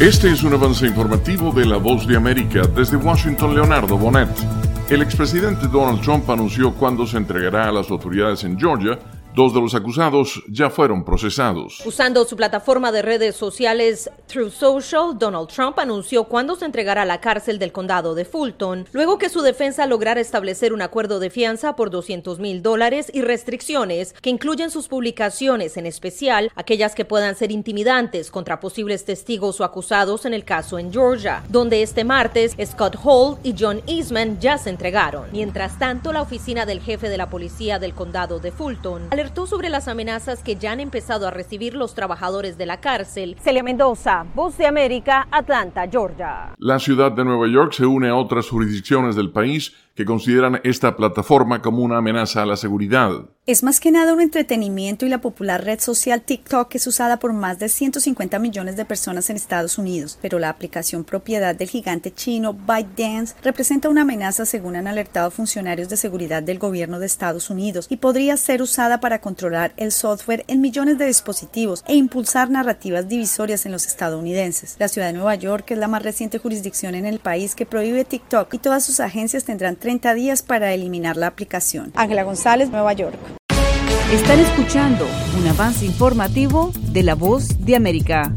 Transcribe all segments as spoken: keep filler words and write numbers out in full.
Este es un avance informativo de La Voz de América. Desde Washington, Leonardo Bonet. El expresidente Donald Trump anunció cuándo se entregará a las autoridades en Georgia. Dos de los acusados ya fueron procesados. Usando su plataforma de redes sociales Truth Social, Donald Trump anunció cuándo se entregará a la cárcel del condado de Fulton, luego que su defensa lograra establecer un acuerdo de fianza por doscientos mil dólares y restricciones que incluyen sus publicaciones, en especial aquellas que puedan ser intimidantes contra posibles testigos o acusados en el caso en Georgia, donde este martes Scott Hall y John Eastman ya se entregaron. Mientras tanto, la oficina del jefe de la policía del condado de Fulton alertó sobre las amenazas que ya han empezado a recibir los trabajadores de la cárcel. Celia Mendoza, Voz de América, Atlanta, Georgia. La ciudad de Nueva York se une a otras jurisdicciones del país que consideran esta plataforma como una amenaza a la seguridad. Es más que nada un entretenimiento y la popular red social TikTok es usada por más de ciento cincuenta millones de personas en Estados Unidos, pero la aplicación propiedad del gigante chino ByteDance representa una amenaza según han alertado funcionarios de seguridad del gobierno de Estados Unidos y podría ser usada para controlar el software en millones de dispositivos e impulsar narrativas divisorias en los estadounidenses. La ciudad de Nueva York es la más reciente jurisdicción en el país que prohíbe TikTok y todas sus agencias tendrán treinta días para eliminar la aplicación. Ángela González, Nueva York. Están escuchando un avance informativo de La Voz de América.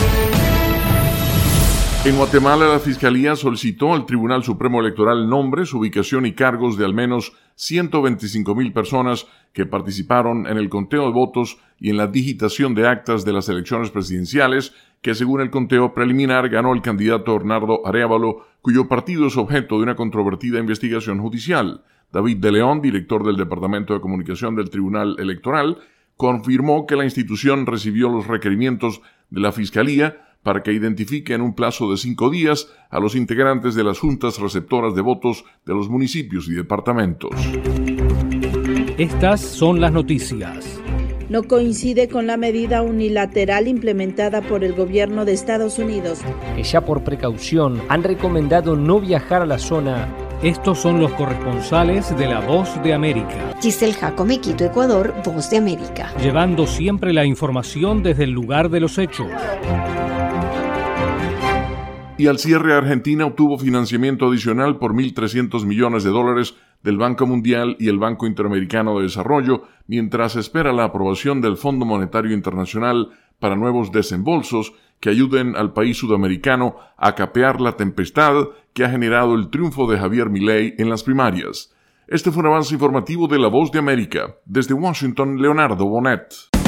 En Guatemala, la Fiscalía solicitó al Tribunal Supremo Electoral nombres, ubicación y cargos de al menos ciento veinticinco mil personas que participaron en el conteo de votos y en la digitación de actas de las elecciones presidenciales, que según el conteo preliminar ganó el candidato Bernardo Arévalo, cuyo partido es objeto de una controvertida investigación judicial. David de León, director del Departamento de Comunicación del Tribunal Electoral, confirmó que la institución recibió los requerimientos de la Fiscalía para que identifique en un plazo de cinco días a los integrantes de las juntas receptoras de votos de los municipios y departamentos. Estas son las noticias. No coincide con la medida unilateral implementada por el gobierno de Estados Unidos, que ya por precaución han recomendado no viajar a la zona. Estos son los corresponsales de La Voz de América. Giselle Jacome, Quito, Ecuador, Voz de América. Llevando siempre la información desde el lugar de los hechos. Y al cierre, Argentina obtuvo financiamiento adicional por mil trescientos millones de dólares del Banco Mundial y el Banco Interamericano de Desarrollo, mientras espera la aprobación del Fondo Monetario Internacional para nuevos desembolsos que ayuden al país sudamericano a capear la tempestad que ha generado el triunfo de Javier Milei en las primarias. Este fue un avance informativo de La Voz de América. Desde Washington, Leonardo Bonet.